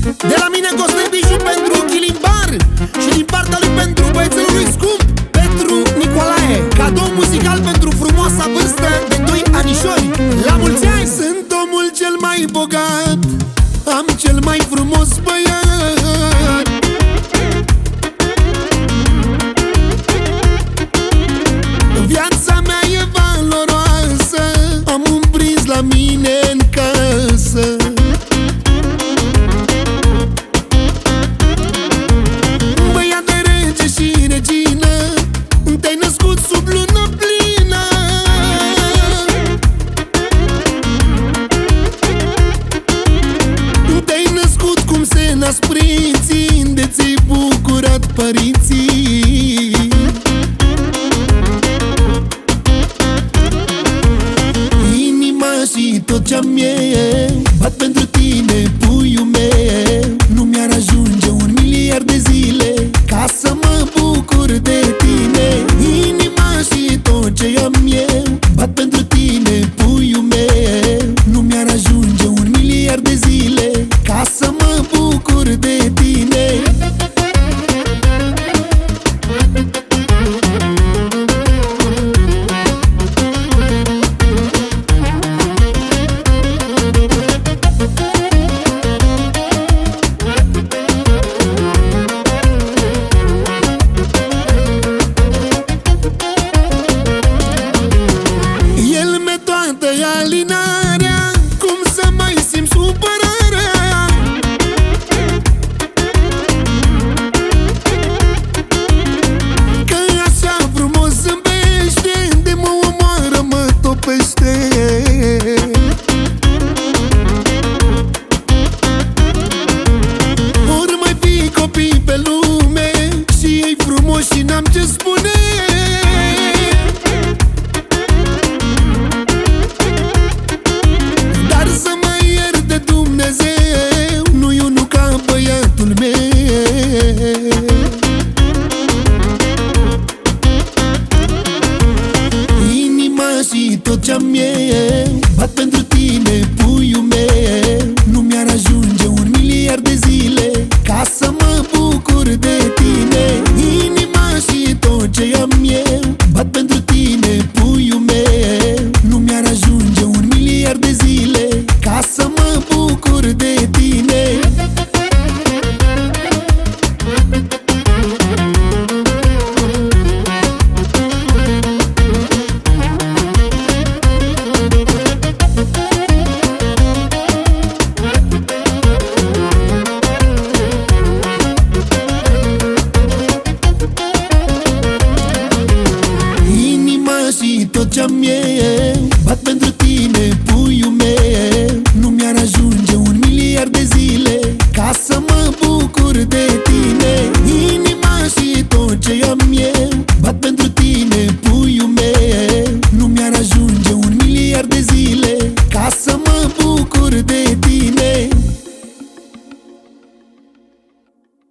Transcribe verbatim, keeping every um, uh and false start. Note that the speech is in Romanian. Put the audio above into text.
De la mine Costel Biju pentru Chilimbar și din partea lui pentru băiețelul lui scump Petru Nicolae. Cadou muzical pentru frumoasa vârstă de doi anișori. La mulți ani! Sunt omul cel mai bogat, am cel mai frumos băiat. Viața mea e valoroasă, am un prinț la mine în casă. Băiat de rege și regină, te-ai născut sub lună plină. Te-ai născut cum se nasc prinții, de ți-ai bucurat părinții. Și tot ce-am eu bat pentru tine, puiul meu. Nu mi-ar ajunge un miliard de zile ca să mă bucur de tine. Inima și tot ce am eu bat pentru tine, puiul meu. Nu mi-ar ajunge un miliard de zile ca să mă bucur de tine. Alinarea, cum să mai simt supărarea? Că așa frumos zâmbește, de mă omoară, mă topește. Ori mai fi copii pe lume și ei frumoși și n-am ce spune. Și tot ce-am eu bat pentru tine, puiul meu. Nu mi-ar ajunge un miliard de zile ca să mă bucur de tine. Inima și tot ce am eu bat pentru tine, puiul meu. Nu mi-ar ajunge un miliard de zile ca să mă bucur de tine. Și tot ce-am eu bat pentru tine,